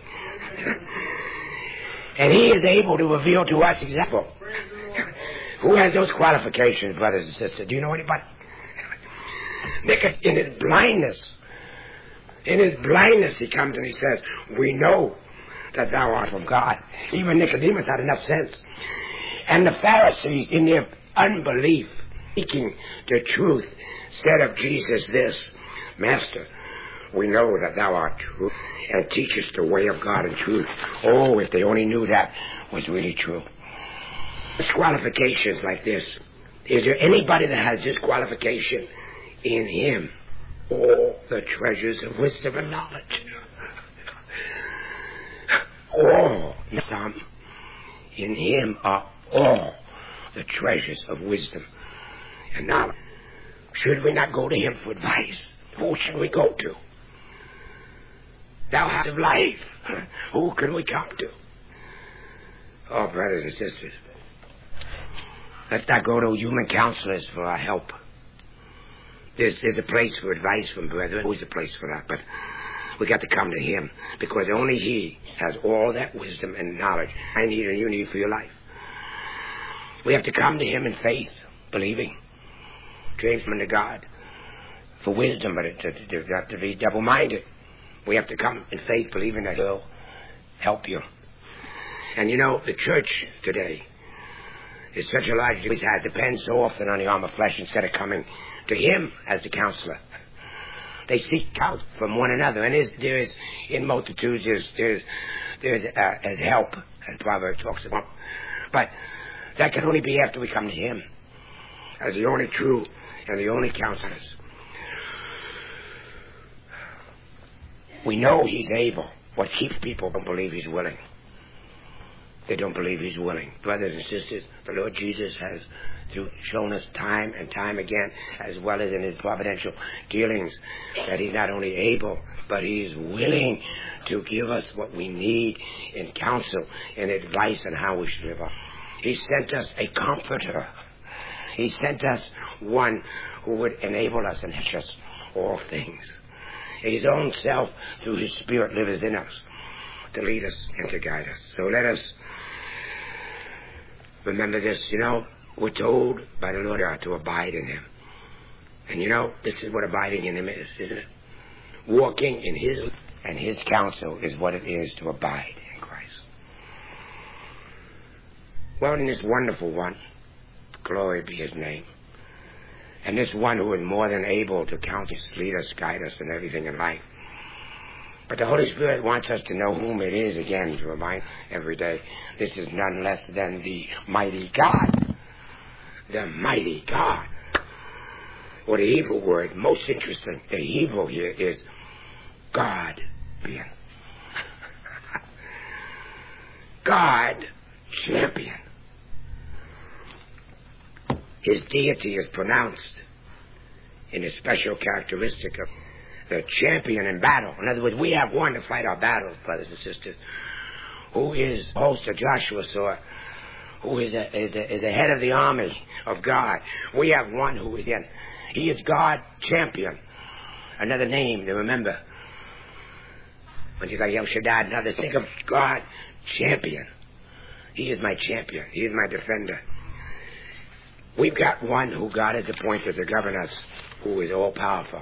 And he is able to reveal to us exactly. Who has those qualifications, brothers and sisters? Do you know anybody? Nicodemus, in his blindness, in his blindness, he comes and he says, we know that thou art from God. Even Nicodemus had enough sense. And the Pharisees, in their unbelief, speaking the truth, said of Jesus this, Master, we know that thou art true, and teach us the way of God in truth. Oh, if they only knew that was really true. Qualifications like this. Is there anybody that has this qualification? In him, all the treasures of wisdom and knowledge. All. Some. In him are all the treasures of wisdom and knowledge. Should we not go to him for advice? Who should we go to? Thou hast of life. Who can we come to? Oh, brothers and sisters, let's not go to human counselors for our help. There's, there's a place for advice from brethren. Always a place for that. But we got to come to him because only he has all that wisdom and knowledge I need and you need for your life. We have to come to him in faith, believing, tradesmen to God for wisdom, but it, to, to, to, to be double-minded. We have to come in faith, believing that he'll help you. And you know, the church today is such a large degree that depends so often on the arm of flesh instead of coming to him as the counselor. They seek counsel from one another, and there's, there is in multitudes there's there's there's uh, as help, as Proverbs talks about. But that can only be after we come to him as the only true and the only counselors. We know he's able. What keeps people don't believe he's willing. They don't believe he's willing. Brothers and sisters, the Lord Jesus has through, shown us time and time again, as well as in his providential dealings, that he's not only able, but he's willing to give us what we need in counsel and advice on how we should live up. He sent us a comforter. He sent us one who would enable us and teach us all things. His own self, through his Spirit, lives in us to lead us and to guide us. So let us remember this. You know, we're told by the Lord God to abide in him. And you know, this is what abiding in him is, isn't it? Walking in his and his counsel is what it is to abide in Christ. Well, in this wonderful one, glory be his name. And this one who is more than able to counsel us, lead us, guide us in everything in life. But the Holy Spirit wants us to know whom it is, again, to remind every day. This is none less than the mighty God. The mighty God. Or the Hebrew word, most interesting, the Hebrew here is God champion. God champion. His deity is pronounced in a special characteristic of the champion in battle. In other words, we have one to fight our battles, brothers and sisters, who is the host of Joshua saw, who is, a, is, a, is the head of the army of God. We have one who is in. He is God champion. Another name to remember. When you got El Shaddai, another, think of God champion. He is my champion. He is my defender. We've got one who God has appointed to govern us, who is all-powerful.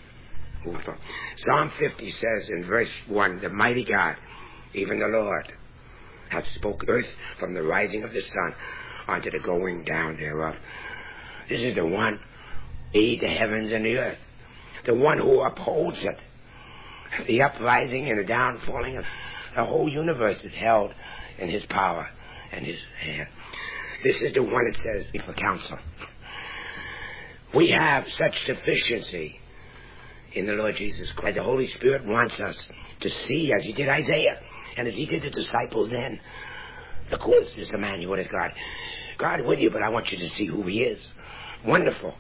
Psalm fifty says in verse one, the mighty God, even the Lord, hath spoken earth from the rising of the sun unto the going down thereof. This is the one who made the heavens and the earth, the one who upholds it. The uprising and the downfalling of the whole universe is held in his power and his hand. This is the one that says for counsel. We have such sufficiency in the Lord Jesus Christ. The Holy Spirit wants us to see, as he did Isaiah, and as he did the disciples then, the course is Emmanuel is God. God with you, but I want you to see who he is. Wonderful.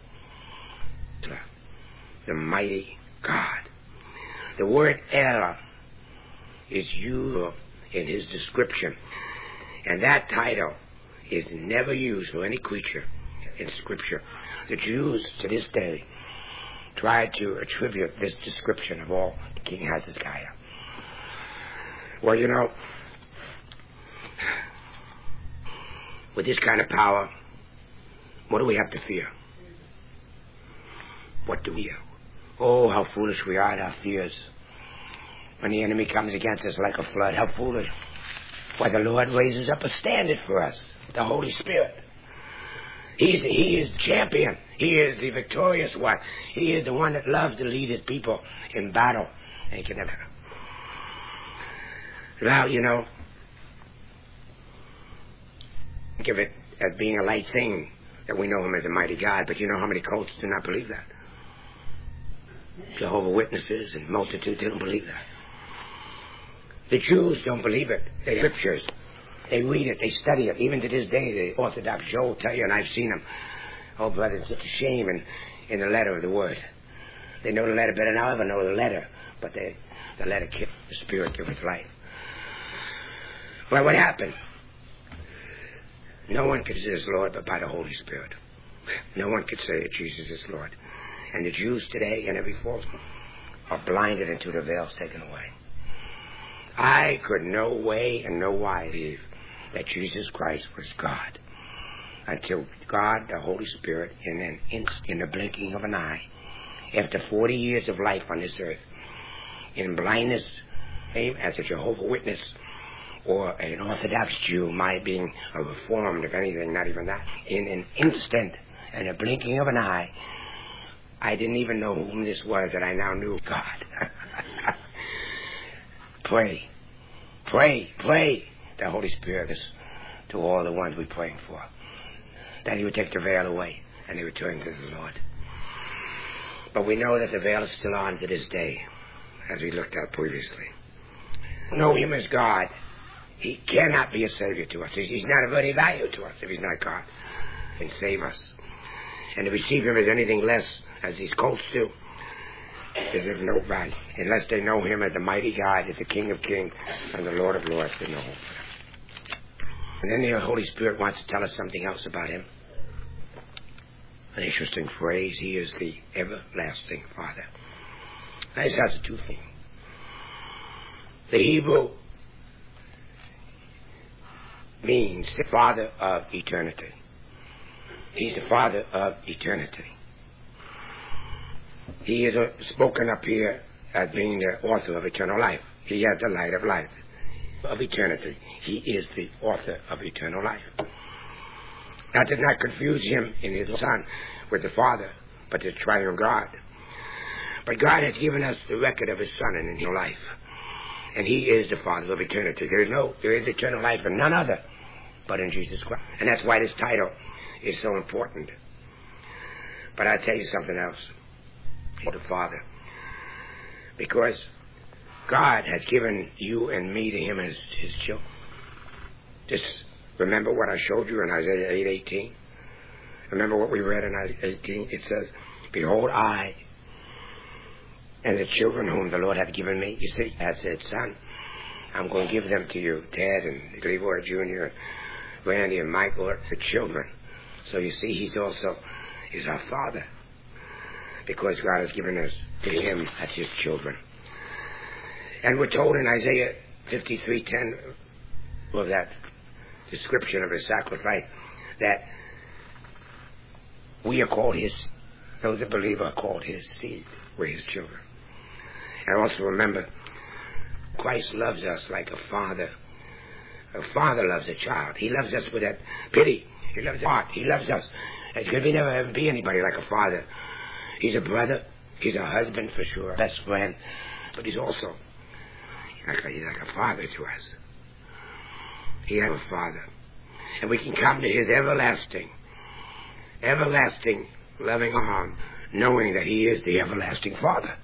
The mighty God. The word El is used in his description, and that title is never used for any creature in Scripture. The Jews to this day try to attribute this description of all to King Hezekiah. Well, you know, with this kind of power, what do we have to fear? What do we fear? Oh, how foolish we are in our fears. When the enemy comes against us like a flood, how foolish. Why, the Lord raises up a standard for us, the Holy Spirit. He's, he is champion. He is the victorious one. He is the one that loves to lead his people in battle. And he can never. Well, you know, think of it as being a light thing that we know him as a mighty God, but you know how many cults do not believe that? Jehovah's Witnesses and multitudes, they don't believe that. The Jews don't believe it. They scriptures. They read it. They study it. Even to this day, the Orthodox Joe will tell you, and I've seen them. Oh, brother, it's such a shame in, in the letter of the word. They know the letter better than I'll ever know the letter, but they, the letter kills, the Spirit gives life. Well, what happened? No one could say it's Lord but by the Holy Spirit. No one could say that Jesus is Lord. And the Jews today and every false one are blinded until the veil's taken away. I could no way and no why believe that Jesus Christ was God until God, the Holy Spirit, in an instant, in the blinking of an eye, after forty years of life on this earth, in blindness, as a Jehovah's Witness or an Orthodox Jew, my being a Reformed, if anything, not even that, in an instant, in the blinking of an eye, I didn't even know whom this was that I now knew. God. Pray. Pray. Pray. The Holy Spirit is to all the ones we're praying for. That he would take the veil away and they would turn to the Lord. But we know that the veil is still on to this day, as we looked at previously. Know him as God. He cannot be a Savior to us. He's not of any value to us if he's not God. He can save us. And to receive him as anything less, as these cults do, is of no value. Unless they know him as the mighty God, as the King of Kings, and the Lord of Lords, they know him. And then the Holy Spirit wants to tell us something else about him. An interesting phrase. He is the everlasting Father. This has two things. The Hebrew means the Father of eternity. He's the Father of eternity. He is uh, spoken up here as being the author of eternal life. He has the light of life, of eternity. He is the author of eternal life. That did not confuse him in his Son with the Father, but the triune God. But God has given us the record of his Son in his life. And he is the Father of eternity. There is no, there is eternal life in none other but in Jesus Christ. And that's why this title is so important. But I'll tell you something else. The Father. Because God has given you and me to him as his children. Just remember what I showed you in Isaiah eight eighteen. Remember what we read in Isaiah eighteen? It says, behold, I and the children whom the Lord hath given me. You see, I said, son, I'm going to give them to you. Dad and Leroy Junior, Randy and Michael are the children. So you see, he's also, he's our father. Because God has given us to him as his children. And we're told in Isaiah fifty-three ten of that description of his sacrifice that we are called his, those that believe are called his seed. We're his children. And also remember, Christ loves us like a father. A father loves a child. He loves us with that pity. He loves our heart. He loves us. There's going to never ever be anybody like a father. He's a brother. He's a husband for sure. Best friend. But he's also like a, he's like a father to us. He has a father. And we can come to his everlasting, everlasting loving arm, knowing that he is the everlasting Father.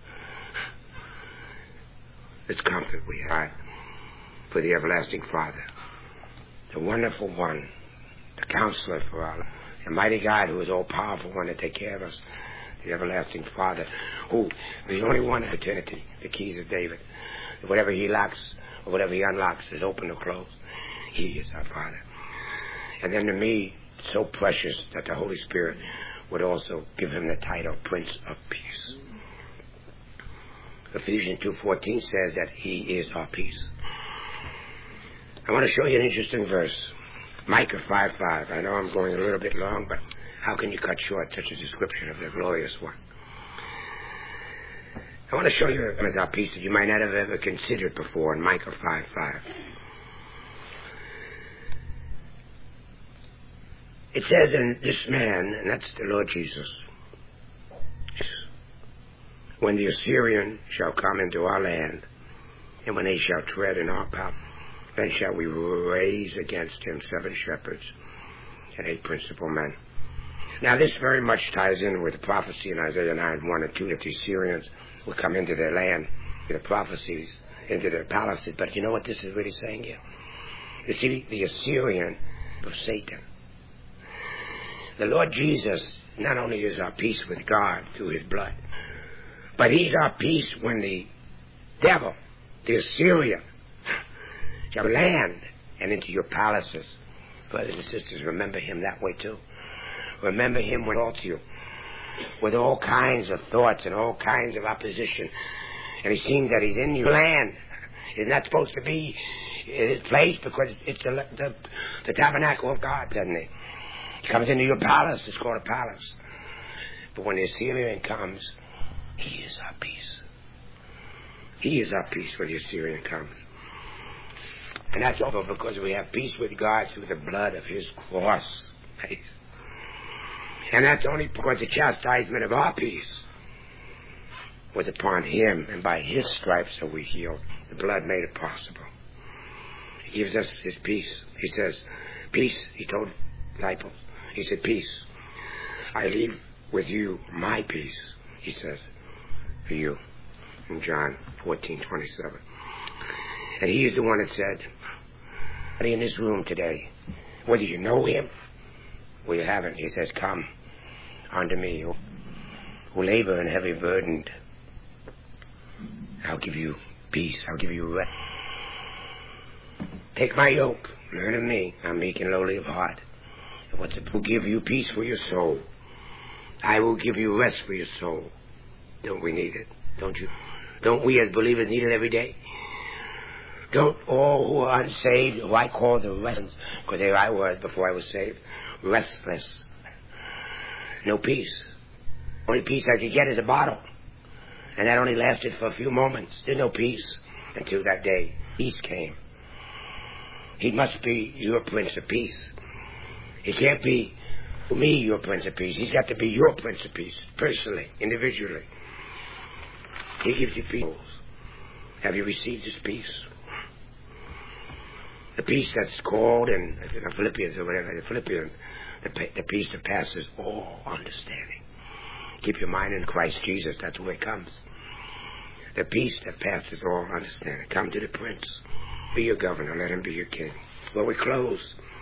This comfort we have for the everlasting Father, the wonderful one, the counselor for our life, the mighty God who is all-powerful one to take care of us, the everlasting Father, who is the only one in eternity, the keys of David. Whatever he locks or whatever he unlocks is open or closed. He is our Father. And then to me, so precious that the Holy Spirit would also give him the title Prince of Peace. Ephesians two fourteen says that he is our peace. I want to show you an interesting verse. Micah five five. I know I'm going a little bit long, but how can you cut short such a description of the glorious one? I want to show you as our peace that you might not have ever considered before in Micah five five. It says, in this man, and that's the Lord Jesus, when the Assyrian shall come into our land, and when they shall tread in our power, then shall we raise against him seven shepherds and eight principal men. Now this very much ties in with the prophecy in Isaiah nine one and two that the Assyrians will come into their land, the prophecies, into their palaces. But you know what this is really saying here? You see, the Assyrian of Satan. The Lord Jesus not only is our peace with God through his blood, but he's our peace when the devil, the Assyrian, shall land and into your palaces. Brothers and sisters, remember him that way too. Remember him when he assaults you with all kinds of thoughts and all kinds of opposition. And he seems that he's in your land. He's not supposed to be in his place because it's the, the, the tabernacle of God, doesn't he? He comes into your palace. It's called a palace. But when the Assyrian comes, he is our peace. He is our peace when the Assyrian comes. And that's over because we have peace with God through the blood of his cross. And that's only because the chastisement of our peace was upon him, and by his stripes are we healed. The blood made it possible. He gives us his peace. He says, peace, he told disciples. He said, peace. I leave with you my peace, he says, for you. In John fourteen twenty-seven. And he is the one that said, are you in this room today? Whether you know him or you haven't, he says, come unto me, who, who labor and heavy burdened. I'll give you peace. I'll give you rest. Take my yoke. Learn of me. I'm meek and lowly of heart. And what's it will give you peace for your soul. I will give you rest for your soul. Don't we need it? Don't you? Don't we as believers need it every day? Don't all who are unsaved, who I call the restless, because there I was before I was saved, restless. No peace. Only peace I could get is a bottle. And that only lasted for a few moments. There's no peace until that day. Peace came. He must be your Prince of Peace. He can't be me your Prince of Peace. He's got to be your Prince of Peace, personally, individually. He gives you peace. Have you received his peace? The peace that's called in Philippians or whatever, the Philippians, the, the peace that passes all understanding. Keep your mind in Christ Jesus. That's where it comes. the peace that passes all understanding. Come to the Prince. Be your governor. Let him be your king. Well, we close.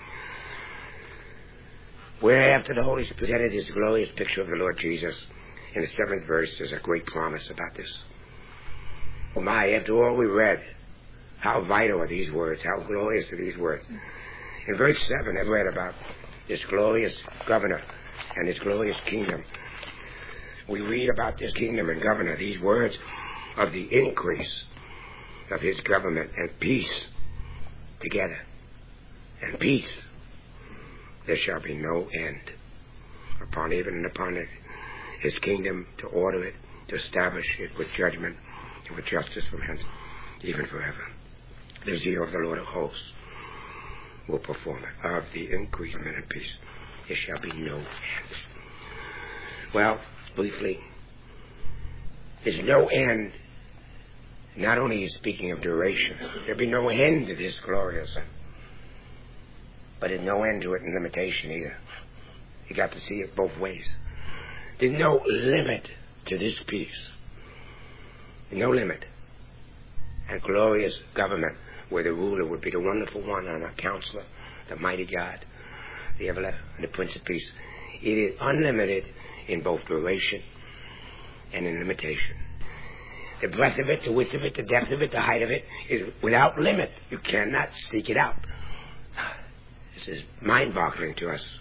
Where after the Holy Spirit presented his glorious picture of the Lord Jesus, in the seventh verse, there's a great promise about this. Oh my, after all we read, how vital are these words, how glorious are these words. In verse seven, I read about this glorious governor and his glorious kingdom. We read about this kingdom and governor, these words of the increase of his government and peace together. And peace, there shall be no end upon even and upon it, his kingdom, to order it, to establish it with judgment and with justice from hence, even forever. The zeal of the Lord of hosts will perform it. Of the increase of and peace, there shall be no end. Well, briefly, there's no end. Not only is speaking of duration, there'll be no end to this glorious, but there's no end to it in limitation either. You got to see it both ways. There's no limit to this peace. No limit. And glorious government, where the ruler would be the wonderful one and our counselor, the mighty God, the everlasting, the Prince of Peace. It is unlimited in both duration and in limitation. The breadth of it, the width of it, the depth of it, the height of it is without limit. You cannot seek it out. This is mind-boggling to us.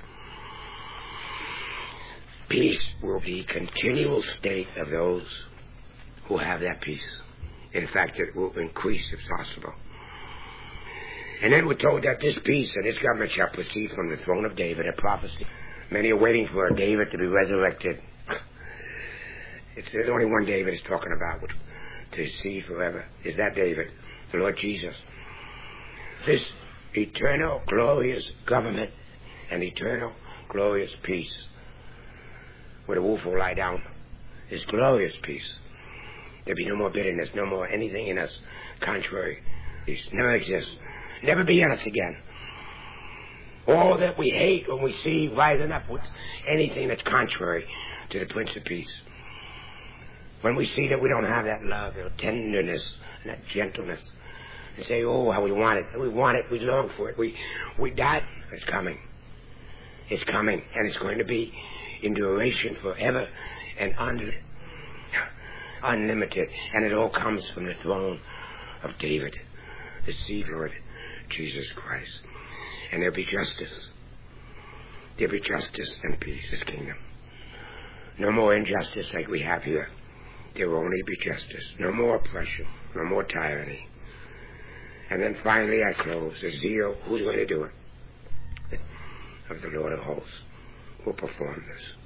Peace will be a continual state of those who have that peace. In fact, it will increase if possible. And then we're told that this peace and this government shall proceed from the throne of David, a prophecy. Many are waiting for David to be resurrected. It's, there's only one David is talking about, which to see forever. Is that David, the Lord Jesus? This eternal, glorious government and eternal, glorious peace, where the wolf will lie down, is glorious peace. There'll be no more bitterness, no more anything in us contrary. Peace never exists. Never be in us again. All that we hate when we see rising upwards, anything that's contrary to the Prince of Peace. When we see that we don't have that love, that tenderness, and that gentleness, and say, oh, how we want it, we want it, we long for it, we, we die, it's coming. It's coming, and it's going to be in duration forever and un- unlimited. And it all comes from the throne of David, the seed Lord Jesus Christ. And there'll be justice. There'll be justice and peace, His kingdom. No more injustice like we have here. There will only be justice. No more oppression. No more tyranny. And then finally I close. The zeal, who's going to do it? Of the Lord of hosts will perform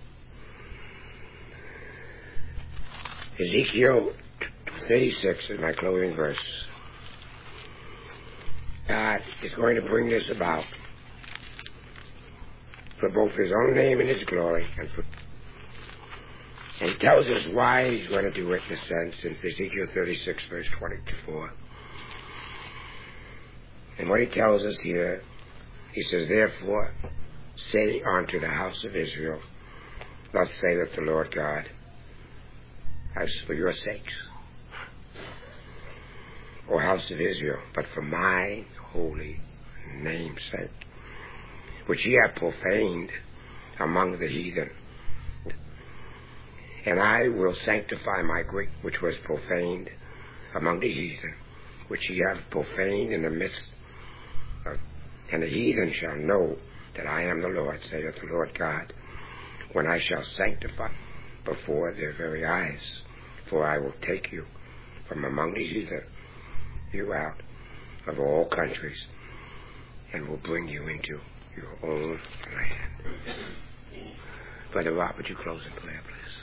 this. Ezekiel thirty-six is my closing verse. God is going to bring this about for both His own name and His glory, and for and He tells us why He's going to do it in a sense in Ezekiel thirty-six verse twenty-four. And what He tells us here, He says, therefore say unto the house of Israel, thus saith the Lord God, as for your sakes, O house of Israel, but for my holy name's sake, which ye have profaned among the heathen. And I will sanctify my great, which was profaned among the heathen, which ye have profaned in the midst of, and the heathen shall know that I am the Lord, saith the Lord God, when I shall sanctify before their very eyes. For I will take you from among the heathen, you out of all countries, and will bring you into your own land. Brother Rob, would you close in prayer, please?